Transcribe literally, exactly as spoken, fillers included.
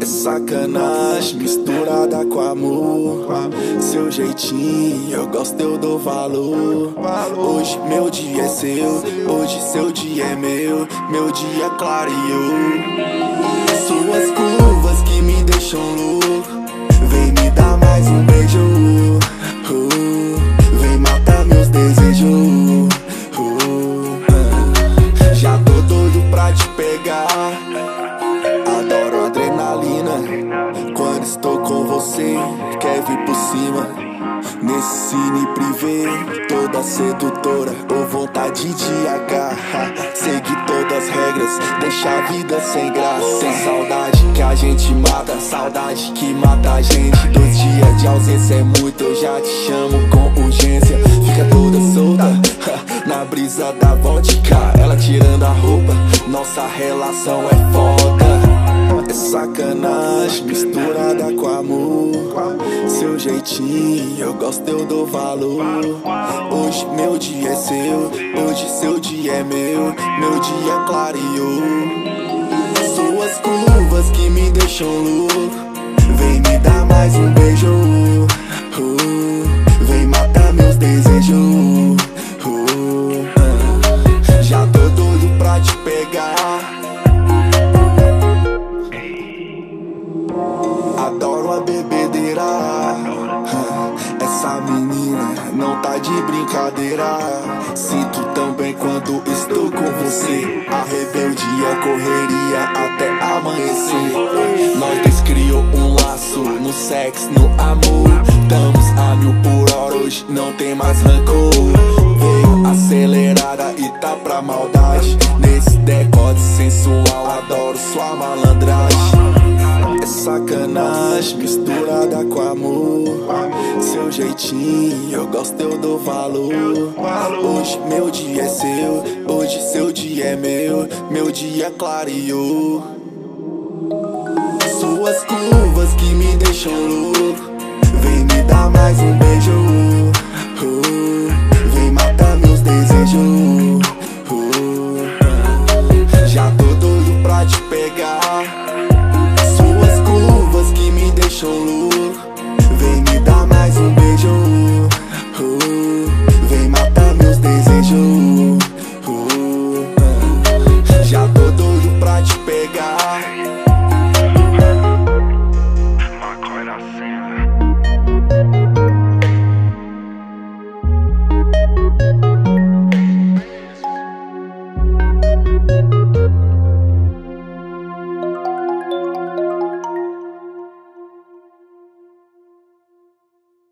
É sacanagem misturada com amor. Seu jeitinho, eu gosto, eu dou valor. Hoje meu dia é seu, hoje seu dia é meu. Meu dia clareou. Suas curvas que me deixam louco. Vem me dar mais um beijo. uh, Vem matar meus desejos. uh, Já tô doido pra te pegar. Adoro adrenalina. Quando estou com você, quer vir por cima. Nesse cine privê, toda sedutora, ou vontade de agarrar. Seguir todas as regras, deixar a vida sem graça. Sem saudade que a gente mata, saudade que mata a gente. Dois dias de ausência é muito, eu já te chamo com urgência. Fica toda solta, na brisa da vodka, ela tirando a roupa, nossa relação é foda. É sacanagem misturada com amor. Seu jeitinho, eu gosto, eu dou valor. Hoje meu dia é seu, hoje seu dia é meu. Meu dia clareou. Suas curvas que me deixam louco. Vem me dar mais um beijo. uh, Vem matar meus desejos. uh, Já tô doido pra te pegar. Adoro a bebedeira. Essa menina não tá de brincadeira. Sinto tão bem quando estou com você. A rebeldia correria até amanhecer. Nós dois criou um laço no sexo, no amor. Estamos a mil por hora, hoje não tem mais rancor. Veio acelerada e tá pra maldade. Nesse decote sensual, adoro sua malandragem. É sacanagem misturada com amor. Seu jeitinho, eu gosto, eu dou valor. Hoje meu dia é seu, hoje seu dia é meu. Meu dia clareou. Suas curvas que me deixam louco. Vem me dar mais um beijo. uh, Vem matar meus desejos.